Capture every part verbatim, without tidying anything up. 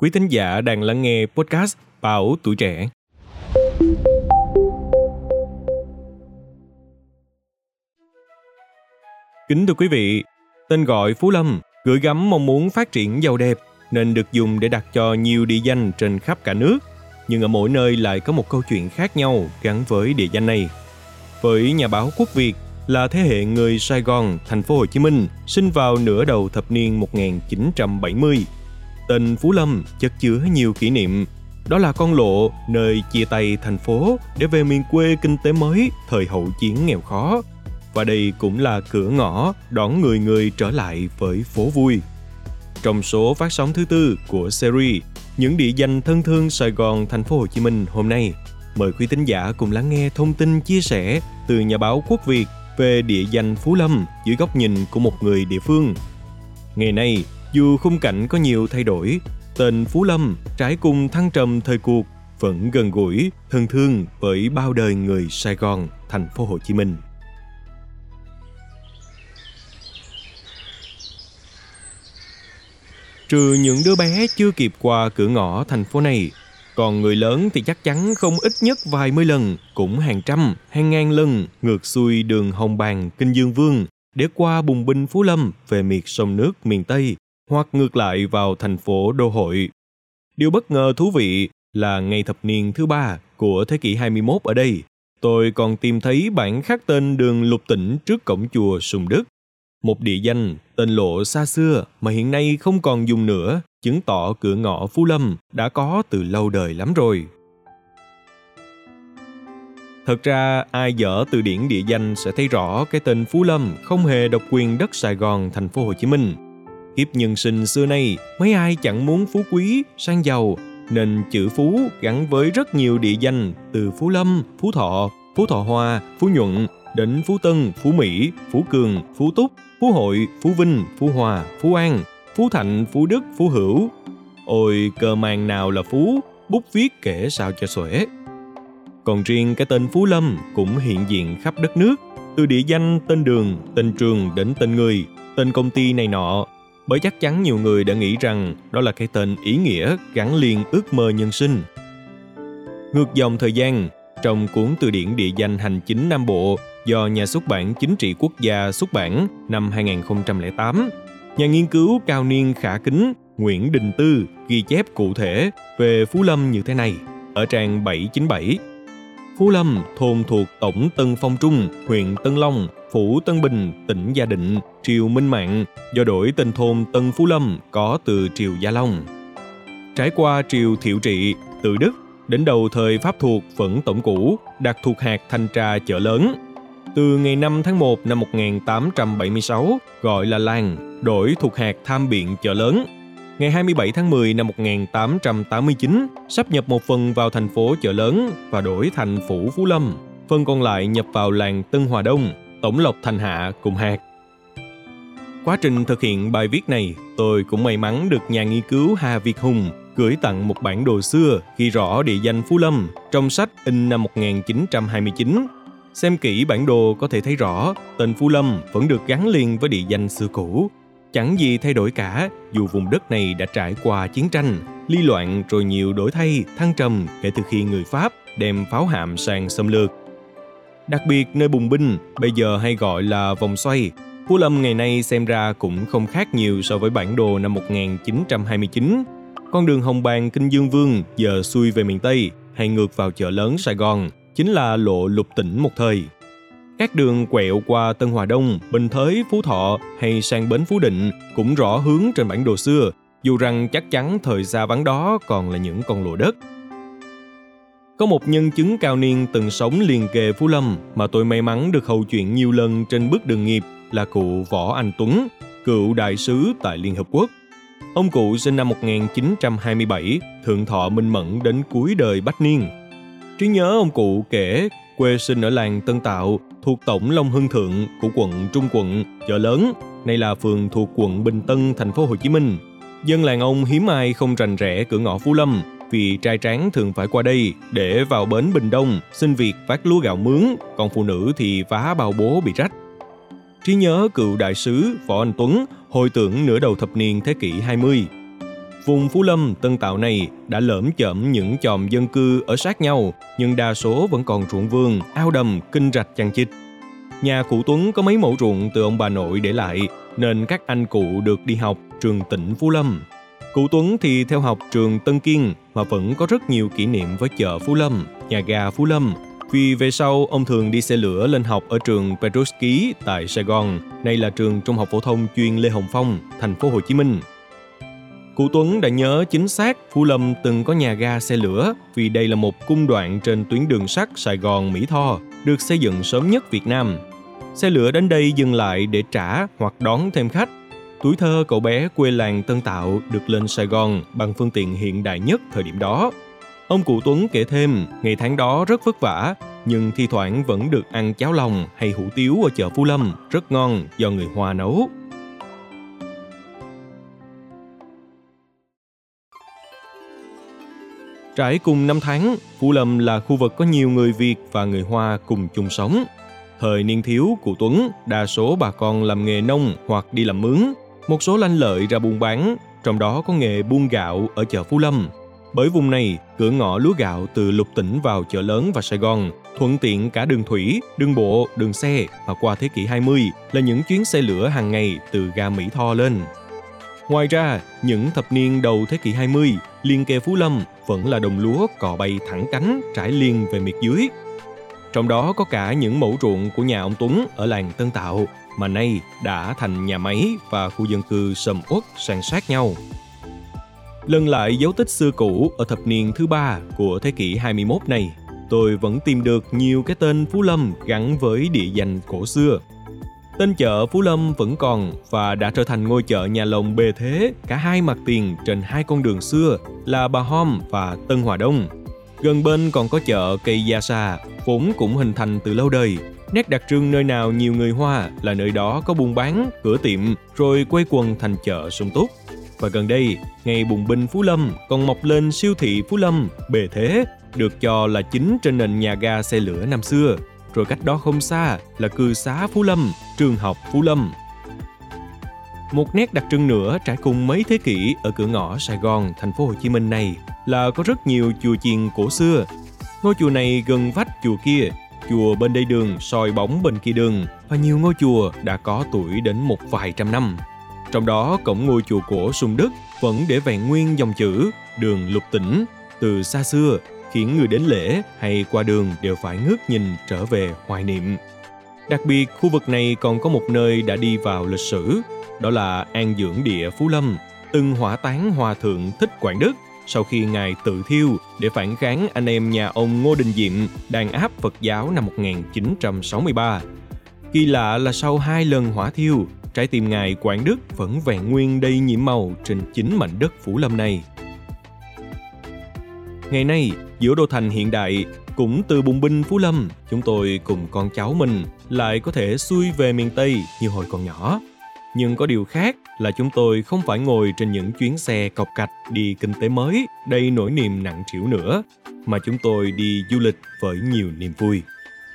Quý thính giả đang lắng nghe podcast Báo Tuổi Trẻ. Kính thưa quý vị, tên gọi Phú Lâm gửi gắm mong muốn phát triển giàu đẹp nên được dùng để đặt cho nhiều địa danh trên khắp cả nước. Nhưng ở mỗi nơi lại có một câu chuyện khác nhau gắn với địa danh này. Với nhà báo Quốc Việt là thế hệ người Sài Gòn, thành phố Hồ Chí Minh, sinh vào nửa đầu thập niên một nghìn chín trăm bảy mươi. Tên Phú Lâm chất chứa nhiều kỷ niệm. Đó là con lộ nơi chia tay thành phố để về miền quê kinh tế mới thời hậu chiến nghèo khó. Và đây cũng là cửa ngõ đón người người trở lại với phố vui. Trong số phát sóng thứ tư của series Những địa danh thân thương Sài Gòn, thành phố Hồ Chí Minh hôm nay, mời quý thính giả cùng lắng nghe thông tin chia sẻ từ nhà báo Quốc Việt về địa danh Phú Lâm dưới góc nhìn của một người địa phương. Ngày nay, dù khung cảnh có nhiều thay đổi, tên Phú Lâm trải cùng thăng trầm thời cuộc vẫn gần gũi, thân thương với bao đời người Sài Gòn, thành phố Hồ Chí Minh. Trừ những đứa bé chưa kịp qua cửa ngõ thành phố này, còn người lớn thì chắc chắn không ít nhất vài mươi lần, cũng hàng trăm, hàng ngàn lần ngược xuôi đường Hồng Bàng, Kinh Dương Vương để qua bùng binh Phú Lâm về miệt sông nước miền Tây hoặc ngược lại vào thành phố Đô Hội. Điều bất ngờ thú vị là ngày thập niên thứ ba của thế kỷ hai mươi mốt ở đây, tôi còn tìm thấy bản khắc tên đường Lục Tỉnh trước cổng chùa Sùng Đức. Một địa danh, tên lộ xa xưa mà hiện nay không còn dùng nữa, chứng tỏ cửa ngõ Phú Lâm đã có từ lâu đời lắm rồi. Thật ra, ai dở từ điển địa danh sẽ thấy rõ cái tên Phú Lâm không hề độc quyền đất Sài Gòn, thành phố Hồ Chí Minh. Kiếp nhân sinh xưa nay, mấy ai chẳng muốn phú quý, sang giàu, nên chữ Phú gắn với rất nhiều địa danh từ Phú Lâm, Phú Thọ, Phú Thọ Hòa, Phú Nhuận, đến Phú Tân, Phú Mỹ, Phú Cường, Phú Túc, Phú Hội, Phú Vinh, Phú Hòa, Phú An, Phú Thạnh, Phú Đức, Phú Hữu. Ôi, cờ màng nào là Phú, bút viết kể sao cho xuể. Còn riêng cái tên Phú Lâm cũng hiện diện khắp đất nước, từ địa danh, tên đường, tên trường đến tên người, tên công ty này nọ. Bởi chắc chắn nhiều người đã nghĩ rằng đó là cái tên ý nghĩa gắn liền ước mơ nhân sinh. Ngược dòng thời gian, trong cuốn từ điển địa danh hành chính Nam Bộ do Nhà xuất bản Chính trị Quốc gia xuất bản năm hai nghìn không trăm lẻ tám, nhà nghiên cứu cao niên khả kính Nguyễn Đình Tư ghi chép cụ thể về Phú Lâm như thế này, ở trang bảy trăm chín mươi bảy. Phú Lâm, thôn thuộc tổng Tân Phong Trung, huyện Tân Long, phủ Tân Bình, tỉnh Gia Định, triều Minh Mạng, do đổi tên thôn Tân Phú Lâm có từ triều Gia Long. Trải qua triều Thiệu Trị, Tự Đức, đến đầu thời Pháp thuộc vẫn tổng cũ, đặt thuộc hạt thanh tra Chợ Lớn. Từ ngày năm tháng một năm một nghìn tám trăm bảy mươi sáu, gọi là làng, đổi thuộc hạt Tham Biện Chợ Lớn. Ngày hai mươi bảy tháng mười năm một nghìn tám trăm tám mươi chín, sáp nhập một phần vào thành phố Chợ Lớn và đổi thành phủ Phú Lâm. Phần còn lại nhập vào làng Tân Hòa Đông, Tổng Lộc Thành Hạ cùng hạt. Quá trình thực hiện bài viết này, tôi cũng may mắn được nhà nghiên cứu Hà Việt Hùng gửi tặng một bản đồ xưa ghi rõ địa danh Phú Lâm trong sách in năm một nghìn chín trăm hai mươi chín. Xem kỹ bản đồ có thể thấy rõ tên Phú Lâm vẫn được gắn liền với địa danh xưa cũ. Chẳng gì thay đổi cả, dù vùng đất này đã trải qua chiến tranh, ly loạn rồi nhiều đổi thay, thăng trầm kể từ khi người Pháp đem pháo hạm sang xâm lược. Đặc biệt nơi bùng binh, bây giờ hay gọi là vòng xoay, Phú Lâm ngày nay xem ra cũng không khác nhiều so với bản đồ năm một nghìn chín trăm hai mươi chín. Con đường Hồng Bàng Kinh Dương Vương giờ xuôi về miền Tây hay ngược vào Chợ Lớn Sài Gòn chính là lộ Lục Tỉnh một thời. Các đường quẹo qua Tân Hòa Đông, Bình Thới, Phú Thọ hay sang bến Phú Định cũng rõ hướng trên bản đồ xưa, dù rằng chắc chắn thời xa vắng đó còn là những con lộ đất. Có một nhân chứng cao niên từng sống liền kề Phú Lâm mà tôi may mắn được hầu chuyện nhiều lần trên bước đường nghiệp là cụ Võ Anh Tuấn, cựu đại sứ tại Liên Hợp Quốc. Ông cụ sinh năm một nghìn chín trăm hai mươi bảy, thượng thọ minh mẫn đến cuối đời bách niên. Trí nhớ ông cụ kể quê sinh ở làng Tân Tạo thuộc tổng Long Hưng Thượng của quận Trung Quận, Chợ Lớn, nay là phường thuộc quận Bình Tân, thành phố Hồ Chí Minh. Dân làng ông hiếm ai không rành rẽ cửa ngõ Phú Lâm vì trai tráng thường phải qua đây để vào bến Bình Đông xin việc vác lúa gạo mướn, còn phụ nữ thì vá bao bố bị rách. Trí nhớ cựu đại sứ Võ Anh Tuấn hồi tưởng nửa đầu thập niên thế kỷ hai mươi. Vùng Phú Lâm, Tân Tạo này đã lởm chởm những chòm dân cư ở sát nhau, nhưng đa số vẫn còn ruộng vườn, ao đầm, kênh rạch chằng chịt. Nhà cụ Tuấn có mấy mẫu ruộng từ ông bà nội để lại, nên các anh cụ được đi học trường Tỉnh Phú Lâm. Cụ Tuấn thì theo học trường Tân Kiên mà vẫn có rất nhiều kỷ niệm với chợ Phú Lâm, nhà ga Phú Lâm. Vì về sau ông thường đi xe lửa lên học ở trường Petrosky tại Sài Gòn, nay là trường Trung học phổ thông chuyên Lê Hồng Phong, thành phố Hồ Chí Minh. Cụ Tuấn đã nhớ chính xác Phú Lâm từng có nhà ga xe lửa vì đây là một cung đoạn trên tuyến đường sắt Sài Gòn - Mỹ Tho được xây dựng sớm nhất Việt Nam. Xe lửa đến đây dừng lại để trả hoặc đón thêm khách. Tuổi thơ cậu bé quê làng Tân Tạo được lên Sài Gòn bằng phương tiện hiện đại nhất thời điểm đó. Ông cụ Tuấn kể thêm, ngày tháng đó rất vất vả, nhưng thi thoảng vẫn được ăn cháo lòng hay hủ tiếu ở chợ Phú Lâm, rất ngon do người Hoa nấu. Trải cùng năm tháng, Phú Lâm là khu vực có nhiều người Việt và người Hoa cùng chung sống. Thời niên thiếu, cụ Tuấn, đa số bà con làm nghề nông hoặc đi làm mướn, một số lanh lợi ra buôn bán, trong đó có nghề buôn gạo ở chợ Phú Lâm. Bởi vùng này, cửa ngõ lúa gạo từ lục tỉnh vào chợ lớn và Sài Gòn, thuận tiện cả đường thủy, đường bộ, đường xe, và qua thế kỷ hai mươi là những chuyến xe lửa hàng ngày từ ga Mỹ Tho lên. Ngoài ra, những thập niên đầu thế kỷ hai mươi, liền kề Phú Lâm vẫn là đồng lúa cò bay thẳng cánh trải liền về miệt dưới. Trong đó có cả những mẫu ruộng của nhà ông Tuấn ở làng Tân Tạo, mà nay đã thành nhà máy và khu dân cư sầm uất san sát nhau. Lần lại dấu tích xưa cũ ở thập niên thứ ba của thế kỷ hai mươi mốt này, tôi vẫn tìm được nhiều cái tên Phú Lâm gắn với địa danh cổ xưa. Tên chợ Phú Lâm vẫn còn và đã trở thành ngôi chợ nhà lồng bề thế cả hai mặt tiền trên hai con đường xưa là Bà Hom và Tân Hòa Đông. Gần bên còn có chợ Cây Gia Sa, vốn cũng hình thành từ lâu đời. Nét đặc trưng nơi nào nhiều người Hoa là nơi đó có buôn bán, cửa tiệm, rồi quây quần thành chợ sum túc. Và gần đây, ngay bùng binh Phú Lâm còn mọc lên siêu thị Phú Lâm bề thế, được cho là chính trên nền nhà ga xe lửa năm xưa. Rồi cách đó không xa là cư xá Phú Lâm, trường học Phú Lâm. Một nét đặc trưng nữa trải cùng mấy thế kỷ ở cửa ngõ Sài Gòn, thành phố Hồ Chí Minh này là có rất nhiều chùa chiền cổ xưa. Ngôi chùa này gần vách chùa kia, chùa bên đây đường soi bóng bên kia đường, và nhiều ngôi chùa đã có tuổi đến một vài trăm năm. Trong đó cổng ngôi chùa cổ Sùng Đức vẫn để vẹn nguyên dòng chữ đường Lục Tỉnh từ xa xưa, khiến người đến lễ hay qua đường đều phải ngước nhìn trở về hoài niệm. Đặc biệt, khu vực này còn có một nơi đã đi vào lịch sử, đó là an dưỡng địa Phú Lâm, từng hỏa táng Hòa Thượng Thích Quảng Đức sau khi Ngài tự thiêu để phản kháng anh em nhà ông Ngô Đình Diệm đàn áp Phật giáo năm một nghìn chín trăm sáu mươi ba. Kỳ lạ là sau hai lần hỏa thiêu, trái tim Ngài Quảng Đức vẫn vẹn nguyên đầy nhiễm màu trên chính mảnh đất Phú Lâm này. Ngày nay, giữa đô thành hiện đại, cũng từ bùng binh Phú Lâm, chúng tôi cùng con cháu mình lại có thể xuôi về miền Tây như hồi còn nhỏ. Nhưng có điều khác là chúng tôi không phải ngồi trên những chuyến xe cọc cạch đi kinh tế mới đầy nỗi niềm nặng trĩu nữa, mà chúng tôi đi du lịch với nhiều niềm vui.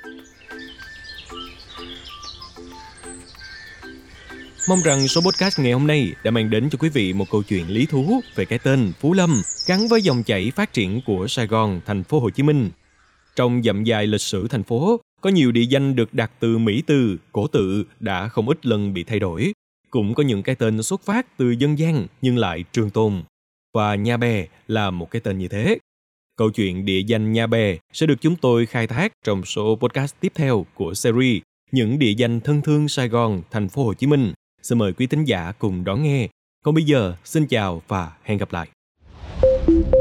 Mong rằng số podcast ngày hôm nay đã mang đến cho quý vị một câu chuyện lý thú về cái tên Phú Lâm gắn với dòng chảy phát triển của Sài Gòn, thành phố Hồ Chí Minh. Trong dặm dài lịch sử thành phố, có nhiều địa danh được đặt từ Mỹ từ, cổ tự đã không ít lần bị thay đổi. Cũng có những cái tên xuất phát từ dân gian nhưng lại trường tồn. Và Nhà Bè là một cái tên như thế. Câu chuyện địa danh Nhà Bè sẽ được chúng tôi khai thác trong số podcast tiếp theo của series Những địa danh thân thương Sài Gòn, thành phố Hồ Chí Minh. Xin mời quý thính giả cùng đón nghe. Còn bây giờ, xin chào và hẹn gặp lại.